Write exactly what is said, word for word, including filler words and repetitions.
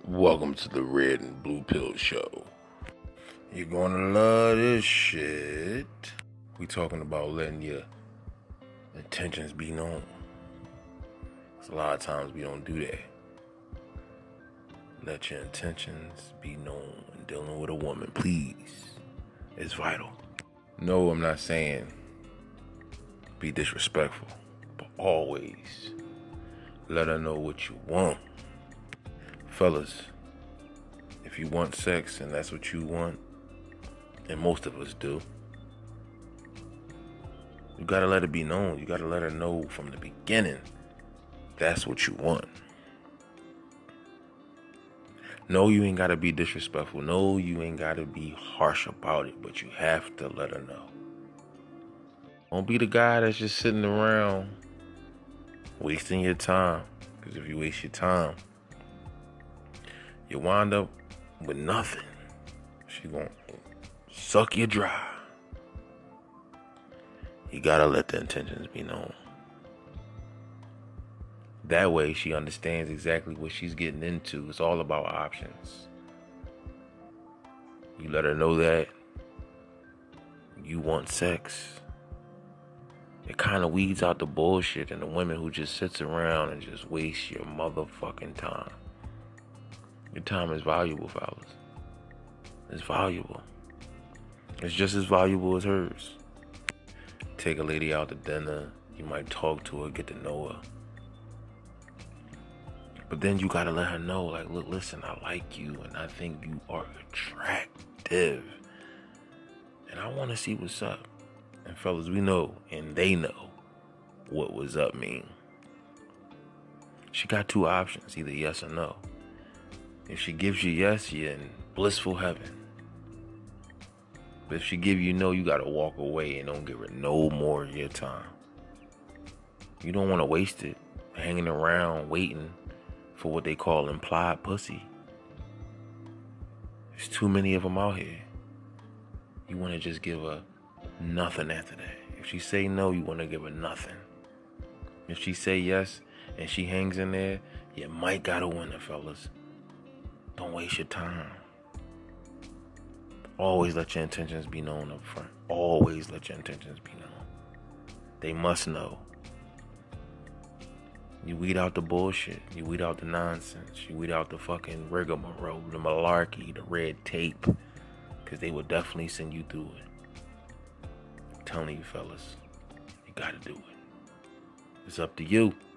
Welcome to the Red and Blue Pill Show. You're gonna love this shit. We talking about letting your intentions be known. 'Cause a lot of times we don't do that. Let your intentions be known when dealing with a woman, please. It's vital. No, I'm not saying be disrespectful, but always let her know what you want. Fellas, if you want sex and that's what you want, and most of us do, you gotta let it be known. You gotta let her know from the beginning that's what you want. No, you ain't gotta be disrespectful. No, you ain't gotta be harsh about it, but you have to let her know. Don't be the guy that's just sitting around wasting your time. Because if you waste your time, you wind up with nothing. She gonna suck you dry. You gotta let the intentions be known. That way she understands exactly what she's getting into. It's all about options. You let her know that you want sex. It kind of weeds out the bullshit and the women who just sits around and just waste your motherfucking time. Your time is valuable, fellas. It's valuable. It's just as valuable as hers. Take a lady out to dinner. You might talk to her, get to know her. But then you gotta let her know, like, look, listen, I like you and I think you are attractive. And I want to see what's up. And fellas, we know, and they know what was up mean. She got two options, either yes or no. If she gives you yes, you're in blissful heaven. But if she give you no, you gotta walk away and don't give her no more of your time. You don't want to waste it hanging around waiting for what they call implied pussy. There's too many of them out here. You want to just give her nothing after that. If she say no, you want to give her nothing. If she say yes and she hangs in there, you might gotta win it, fellas. Don't waste your time. Always let your intentions be known up front. Always let your intentions be known. They must know. You weed out the bullshit. You weed out the nonsense. You weed out the fucking rigmarole, the malarkey, the red tape. Because they will definitely send you through it. I'm telling you, fellas, you gotta do it. It's up to you.